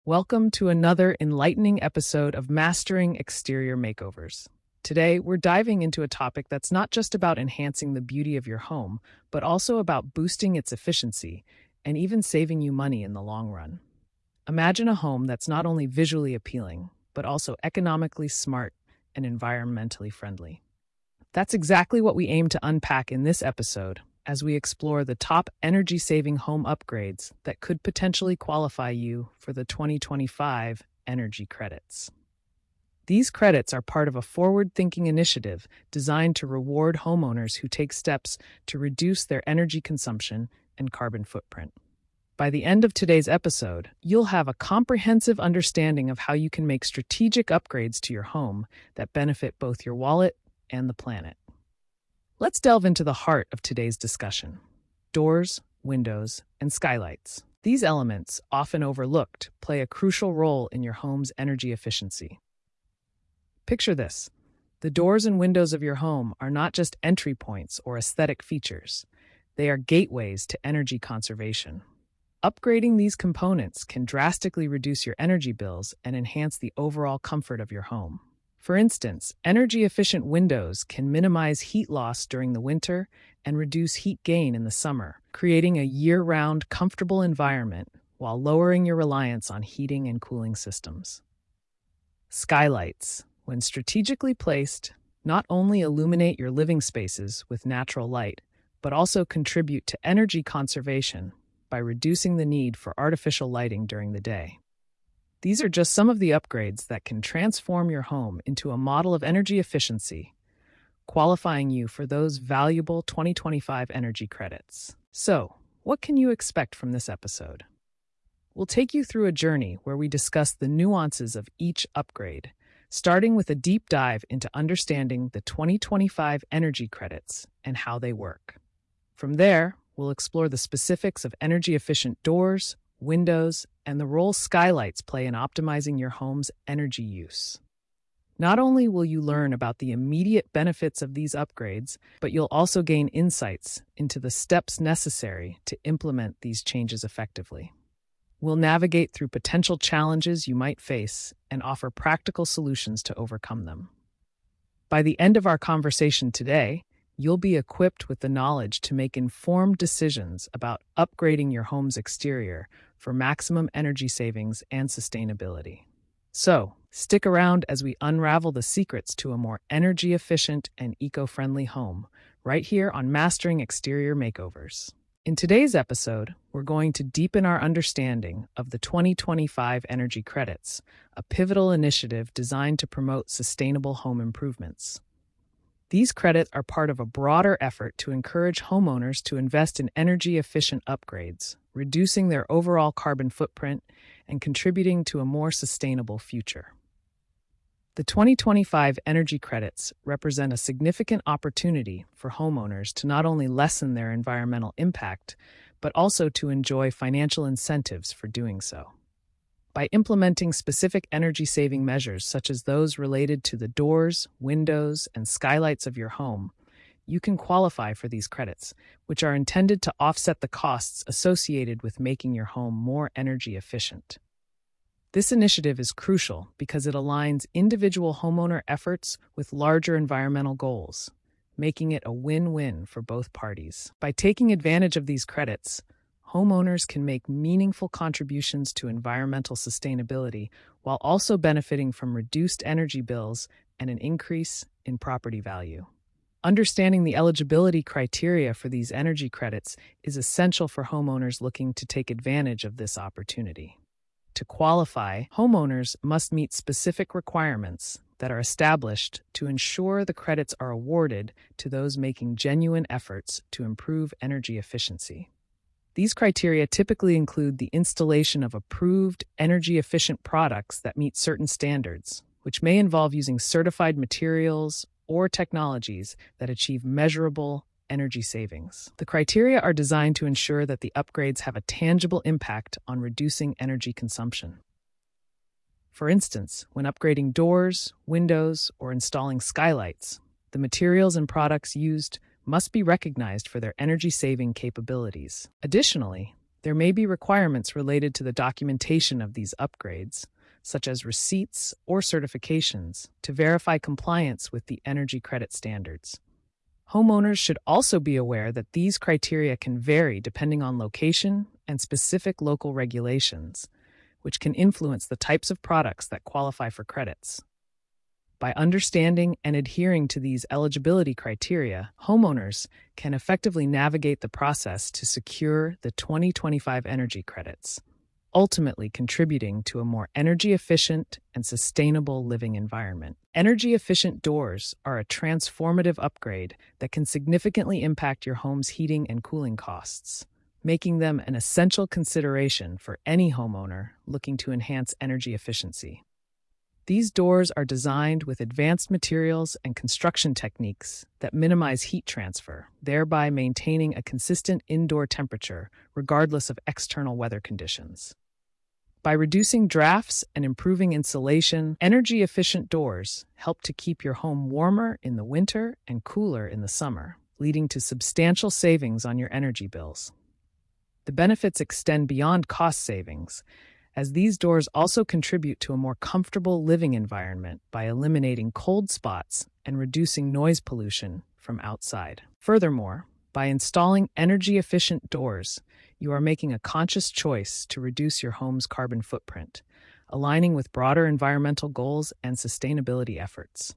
Welcome to another enlightening episode of Mastering Exterior Makeovers. Today, we're diving into a topic that's not just about enhancing the beauty of your home, but also about boosting its efficiency and even saving you money in the long run. Imagine a home that's not only visually appealing, but also economically smart and environmentally friendly. That's exactly what we aim to unpack in this episode as we explore the top energy-saving home upgrades that could potentially qualify you for the 2025 energy credits. These credits are part of a forward-thinking initiative designed to reward homeowners who take steps to reduce their energy consumption and carbon footprint. By the end of today's episode, you'll have a comprehensive understanding of how you can make strategic upgrades to your home that benefit both your wallet and the planet. Let's delve into the heart of today's discussion: doors, windows, and skylights. These elements, often overlooked, play a crucial role in your home's energy efficiency. Picture this: the doors and windows of your home are not just entry points or aesthetic features. They are gateways to energy conservation. Upgrading these components can drastically reduce your energy bills and enhance the overall comfort of your home. For instance, energy-efficient windows can minimize heat loss during the winter and reduce heat gain in the summer, creating a year-round comfortable environment while lowering your reliance on heating and cooling systems. Skylights, when strategically placed, not only illuminate your living spaces with natural light, but also contribute to energy conservation by reducing the need for artificial lighting during the day. These are just some of the upgrades that can transform your home into a model of energy efficiency, qualifying you for those valuable 2025 energy credits. So, what can you expect from this episode? We'll take you through a journey where we discuss the nuances of each upgrade, starting with a deep dive into understanding the 2025 energy credits and how they work. From there, we'll explore the specifics of energy-efficient doors, windows, and the role skylights play in optimizing your home's energy use. Not only will you learn about the immediate benefits of these upgrades, but you'll also gain insights into the steps necessary to implement these changes effectively. We'll navigate through potential challenges you might face and offer practical solutions to overcome them. By the end of our conversation today, you'll be equipped with the knowledge to make informed decisions about upgrading your home's exterior for maximum energy savings and sustainability. So, stick around as we unravel the secrets to a more energy-efficient and eco-friendly home, right here on Mastering Exterior Makeovers. In today's episode, we're going to deepen our understanding of the 2025 energy credits, a pivotal initiative designed to promote sustainable home improvements. These credits are part of a broader effort to encourage homeowners to invest in energy-efficient upgrades, reducing their overall carbon footprint and contributing to a more sustainable future. The 2025 energy credits represent a significant opportunity for homeowners to not only lessen their environmental impact, but also to enjoy financial incentives for doing so. By implementing specific energy-saving measures such as those related to the doors, windows, and skylights of your home, you can qualify for these credits, which are intended to offset the costs associated with making your home more energy efficient. This initiative is crucial because it aligns individual homeowner efforts with larger environmental goals, making it a win-win for both parties. By taking advantage of these credits, homeowners can make meaningful contributions to environmental sustainability while also benefiting from reduced energy bills and an increase in property value. Understanding the eligibility criteria for these energy credits is essential for homeowners looking to take advantage of this opportunity. To qualify, homeowners must meet specific requirements that are established to ensure the credits are awarded to those making genuine efforts to improve energy efficiency. These criteria typically include the installation of approved, energy-efficient products that meet certain standards, which may involve using certified materials or technologies that achieve measurable energy savings. The criteria are designed to ensure that the upgrades have a tangible impact on reducing energy consumption. For instance, when upgrading doors, windows, or installing skylights, the materials and products used must be recognized for their energy-saving capabilities. Additionally, There may be requirements related to the documentation of these upgrades, such as receipts or certifications, to verify compliance with the energy credit standards. Homeowners should also be aware that these criteria can vary depending on location and specific local regulations, which can influence the types of products that qualify for credits. By understanding and adhering to these eligibility criteria, homeowners can effectively navigate the process to secure the 2025 energy credits, ultimately contributing to a more energy-efficient and sustainable living environment. Energy-efficient doors are a transformative upgrade that can significantly impact your home's heating and cooling costs, making them an essential consideration for any homeowner looking to enhance energy efficiency. These doors are designed with advanced materials and construction techniques that minimize heat transfer, thereby maintaining a consistent indoor temperature regardless of external weather conditions. By reducing drafts and improving insulation, energy-efficient doors help to keep your home warmer in the winter and cooler in the summer, leading to substantial savings on your energy bills. The benefits extend beyond cost savings, as these doors also contribute to a more comfortable living environment by eliminating cold spots and reducing noise pollution from outside. Furthermore, by installing energy-efficient doors, you are making a conscious choice to reduce your home's carbon footprint, aligning with broader environmental goals and sustainability efforts.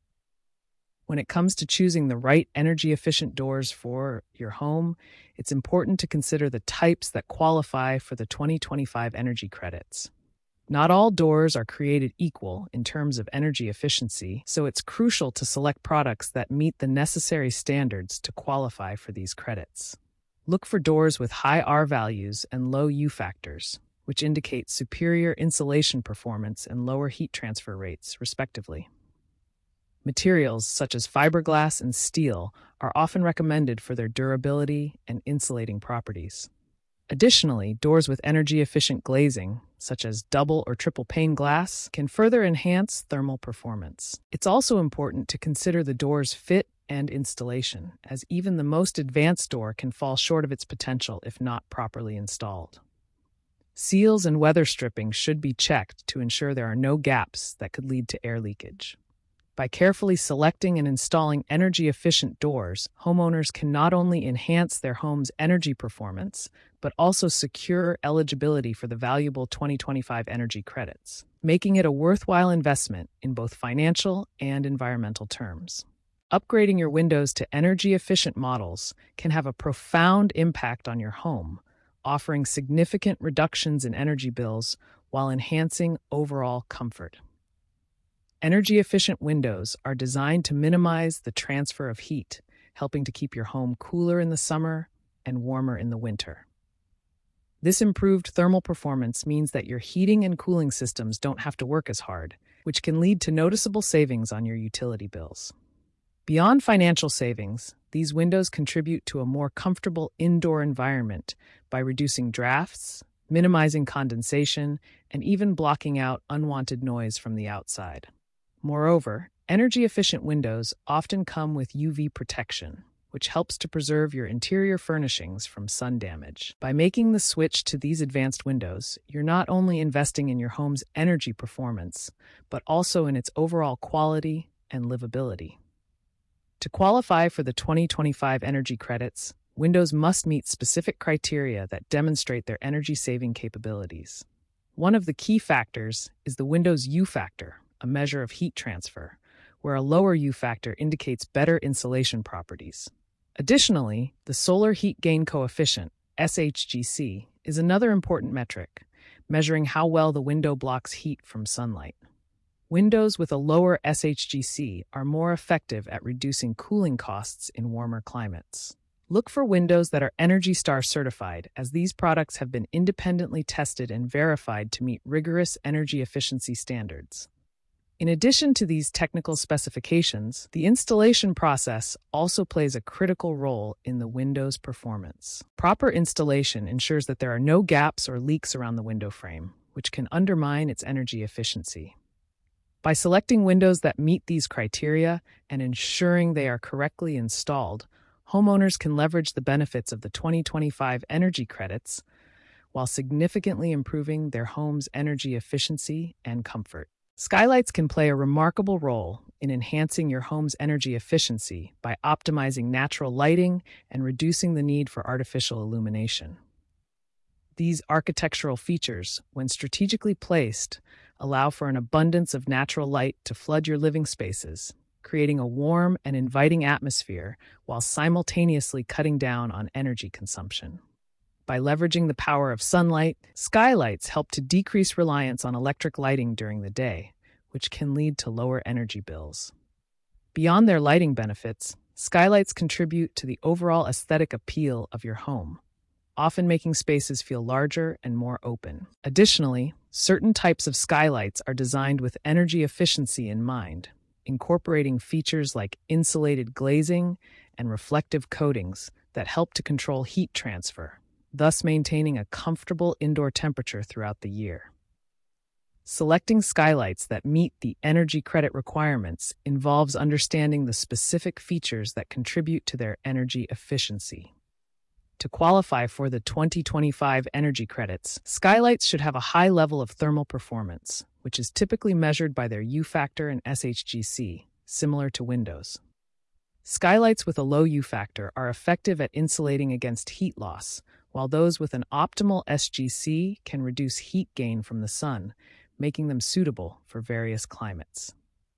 When it comes to choosing the right energy-efficient doors for your home, it's important to consider the types that qualify for the 2025 energy credits. Not all doors are created equal in terms of energy efficiency, so it's crucial to select products that meet the necessary standards to qualify for these credits. Look for doors with high R values and low U factors, which indicate superior insulation performance and lower heat transfer rates, respectively. Materials such as fiberglass and steel are often recommended for their durability and insulating properties. Additionally, doors with energy-efficient glazing, such as double or triple pane glass, can further enhance thermal performance. It's also important to consider the door's fit and installation, as even the most advanced door can fall short of its potential if not properly installed. Seals and weather stripping should be checked to ensure there are no gaps that could lead to air leakage. By carefully selecting and installing energy-efficient doors, homeowners can not only enhance their home's energy performance, but also secure eligibility for the valuable 2025 energy credits, making it a worthwhile investment in both financial and environmental terms. Upgrading your windows to energy-efficient models can have a profound impact on your home, offering significant reductions in energy bills while enhancing overall comfort. Energy-efficient windows are designed to minimize the transfer of heat, helping to keep your home cooler in the summer and warmer in the winter. This improved thermal performance means that your heating and cooling systems don't have to work as hard, which can lead to noticeable savings on your utility bills. Beyond financial savings, these windows contribute to a more comfortable indoor environment by reducing drafts, minimizing condensation, and even blocking out unwanted noise from the outside. Moreover, energy-efficient windows often come with UV protection, which helps to preserve your interior furnishings from sun damage. By making the switch to these advanced windows, you're not only investing in your home's energy performance, but also in its overall quality and livability. To qualify for the 2025 energy credits, windows must meet specific criteria that demonstrate their energy-saving capabilities. One of the key factors is the window's U factor, a measure of heat transfer, where a lower U factor indicates better insulation properties. Additionally, the solar heat gain coefficient, SHGC, is another important metric, measuring how well the window blocks heat from sunlight. Windows with a lower SHGC are more effective at reducing cooling costs in warmer climates. Look for windows that are ENERGY STAR certified, as these products have been independently tested and verified to meet rigorous energy efficiency standards. In addition to these technical specifications, the installation process also plays a critical role in the window's performance. Proper installation ensures that there are no gaps or leaks around the window frame, which can undermine its energy efficiency. By selecting windows that meet these criteria and ensuring they are correctly installed, homeowners can leverage the benefits of the 2025 energy credits while significantly improving their home's energy efficiency and comfort. Skylights can play a remarkable role in enhancing your home's energy efficiency by optimizing natural lighting and reducing the need for artificial illumination. These architectural features, when strategically placed, allow for an abundance of natural light to flood your living spaces, creating a warm and inviting atmosphere while simultaneously cutting down on energy consumption. By leveraging the power of sunlight, skylights help to decrease reliance on electric lighting during the day, which can lead to lower energy bills. Beyond their lighting benefits, skylights contribute to the overall aesthetic appeal of your home, often making spaces feel larger and more open. Additionally, certain types of skylights are designed with energy efficiency in mind, incorporating features like insulated glazing and reflective coatings that help to control heat transfer, thus maintaining a comfortable indoor temperature throughout the year. Selecting skylights that meet the energy credit requirements involves understanding the specific features that contribute to their energy efficiency. To qualify for the 2025 energy credits, skylights should have a high level of thermal performance, which is typically measured by their U factor and SHGC, similar to windows. Skylights with a low U factor are effective at insulating against heat loss, while those with an optimal SGC can reduce heat gain from the sun, making them suitable for various climates.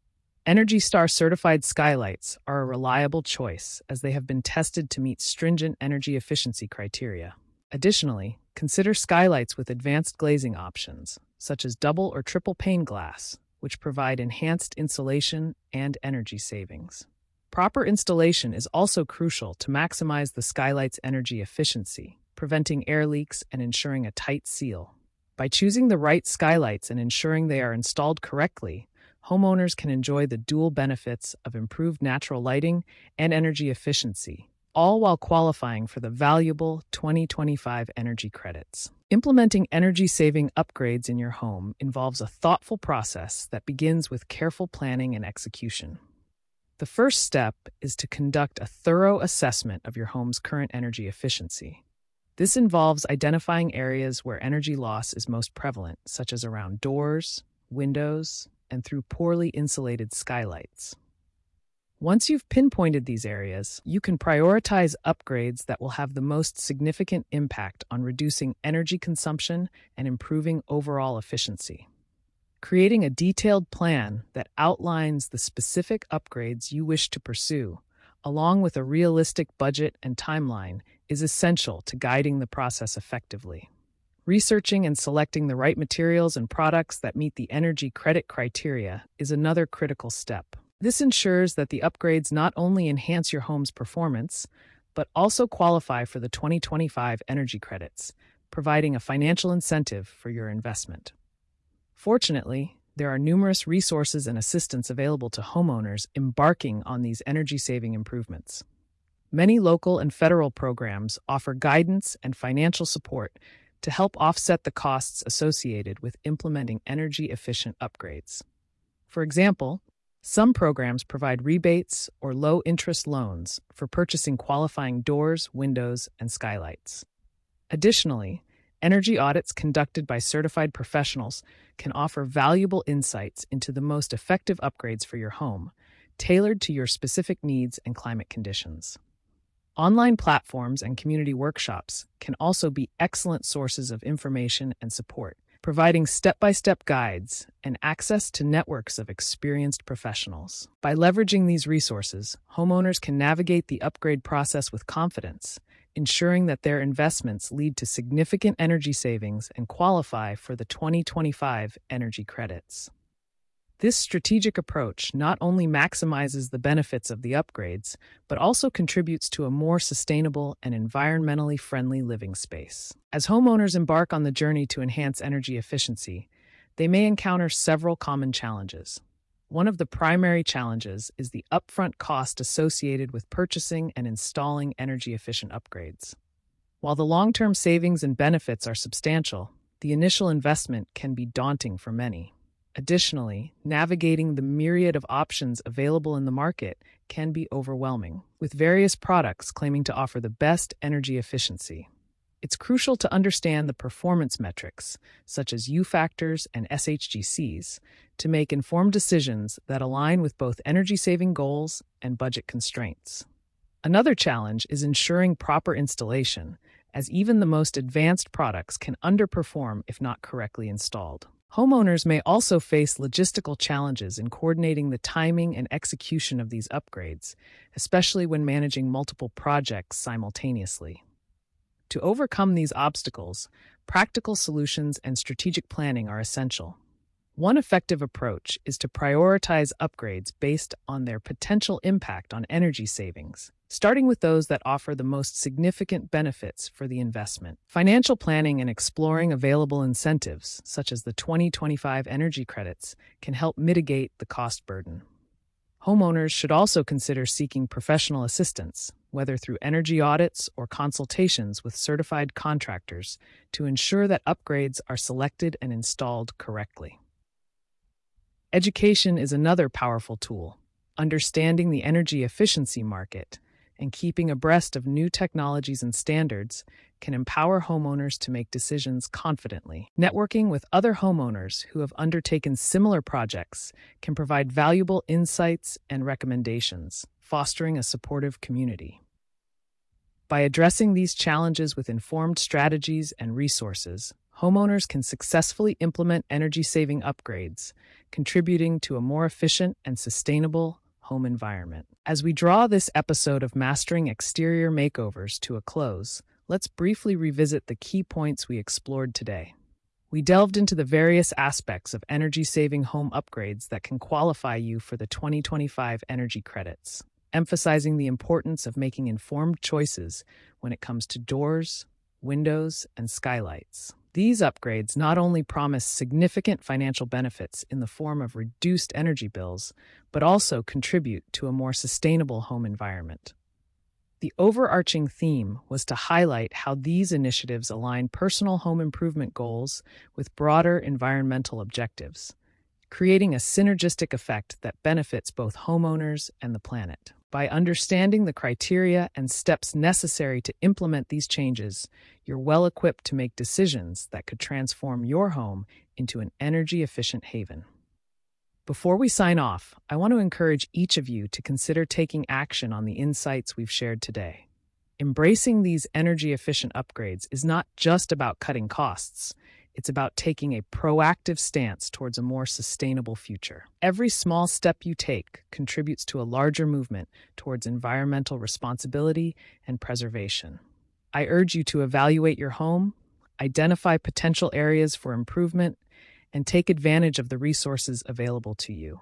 Energy Star certified skylights are a reliable choice as they have been tested to meet stringent energy efficiency criteria. Additionally, consider skylights with advanced glazing options, such as double or triple pane glass, which provide enhanced insulation and energy savings. Proper installation is also crucial to maximize the skylight's energy efficiency, preventing air leaks and ensuring a tight seal. By choosing the right skylights and ensuring they are installed correctly, homeowners can enjoy the dual benefits of improved natural lighting and energy efficiency, all while qualifying for the valuable 2025 energy credits. Implementing energy-saving upgrades in your home involves a thoughtful process that begins with careful planning and execution. The first step is to conduct a thorough assessment of your home's current energy efficiency. This involves identifying areas where energy loss is most prevalent, such as around doors, windows, and through poorly insulated skylights. Once you've pinpointed these areas, you can prioritize upgrades that will have the most significant impact on reducing energy consumption and improving overall efficiency. Creating a detailed plan that outlines the specific upgrades you wish to pursue, along with a realistic budget and timeline, is essential to guiding the process effectively. Researching and selecting the right materials and products that meet the energy credit criteria is another critical step. This ensures that the upgrades not only enhance your home's performance, but also qualify for the 2025 energy credits, providing a financial incentive for your investment. Fortunately, there are numerous resources and assistance available to homeowners embarking on these energy-saving improvements. Many local and federal programs offer guidance and financial support to help offset the costs associated with implementing energy-efficient upgrades. For example, some programs provide rebates or low-interest loans for purchasing qualifying doors, windows, and skylights. Additionally, energy audits conducted by certified professionals can offer valuable insights into the most effective upgrades for your home, tailored to your specific needs and climate conditions. Online platforms and community workshops can also be excellent sources of information and support, providing step-by-step guides and access to networks of experienced professionals. By leveraging these resources, homeowners can navigate the upgrade process with confidence, ensuring that their investments lead to significant energy savings and qualify for the 2025 energy credits. This strategic approach not only maximizes the benefits of the upgrades, but also contributes to a more sustainable and environmentally friendly living space. As homeowners embark on the journey to enhance energy efficiency, they may encounter several common challenges. One of the primary challenges is the upfront cost associated with purchasing and installing energy-efficient upgrades. While the long-term savings and benefits are substantial, the initial investment can be daunting for many. Additionally, navigating the myriad of options available in the market can be overwhelming, with various products claiming to offer the best energy efficiency. It's crucial to understand the performance metrics, such as U factors and SHGCs, to make informed decisions that align with both energy-saving goals and budget constraints. Another challenge is ensuring proper installation, as even the most advanced products can underperform if not correctly installed. Homeowners may also face logistical challenges in coordinating the timing and execution of these upgrades, especially when managing multiple projects simultaneously. To overcome these obstacles, practical solutions and strategic planning are essential. One effective approach is to prioritize upgrades based on their potential impact on energy savings, starting with those that offer the most significant benefits for the investment. Financial planning and exploring available incentives, such as the 2025 energy credits, can help mitigate the cost burden. Homeowners should also consider seeking professional assistance, whether through energy audits or consultations with certified contractors, to ensure that upgrades are selected and installed correctly. Education is another powerful tool. Understanding the energy efficiency market and keeping abreast of new technologies and standards can empower homeowners to make decisions confidently. Networking with other homeowners who have undertaken similar projects can provide valuable insights and recommendations, fostering a supportive community. By addressing these challenges with informed strategies and resources, homeowners can successfully implement energy-saving upgrades, contributing to a more efficient and sustainable home environment. As we draw this episode of Mastering Exterior Makeovers to a close, let's briefly revisit the key points we explored today. We delved into the various aspects of energy-saving home upgrades that can qualify you for the 2025 energy credits, emphasizing the importance of making informed choices when it comes to doors, windows, and skylights. These upgrades not only promise significant financial benefits in the form of reduced energy bills, but also contribute to a more sustainable home environment. The overarching theme was to highlight how these initiatives align personal home improvement goals with broader environmental objectives, creating a synergistic effect that benefits both homeowners and the planet. By understanding the criteria and steps necessary to implement these changes, you're well equipped to make decisions that could transform your home into an energy-efficient haven. Before we sign off, I want to encourage each of you to consider taking action on the insights we've shared today. Embracing these energy-efficient upgrades is not just about cutting costs. It's about taking a proactive stance towards a more sustainable future. Every small step you take contributes to a larger movement towards environmental responsibility and preservation. I urge you to evaluate your home, identify potential areas for improvement, and take advantage of the resources available to you.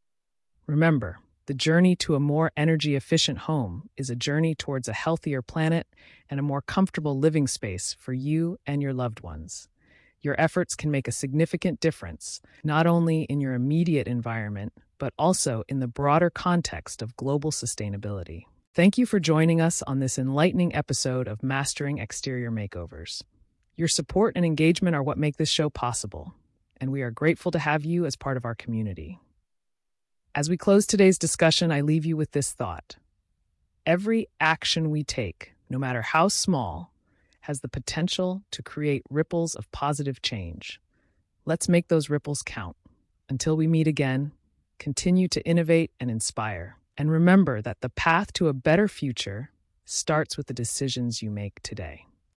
Remember, the journey to a more energy-efficient home is a journey towards a healthier planet and a more comfortable living space for you and your loved ones. Your efforts can make a significant difference, not only in your immediate environment, but also in the broader context of global sustainability. Thank you for joining us on this enlightening episode of Mastering Exterior Makeovers. Your support and engagement are what make this show possible, and we are grateful to have you as part of our community. As we close today's discussion, I leave you with this thought. Every action we take, no matter how small, has the potential to create ripples of positive change. Let's make those ripples count. Until we meet again, continue to innovate and inspire. And remember that the path to a better future starts with the decisions you make today.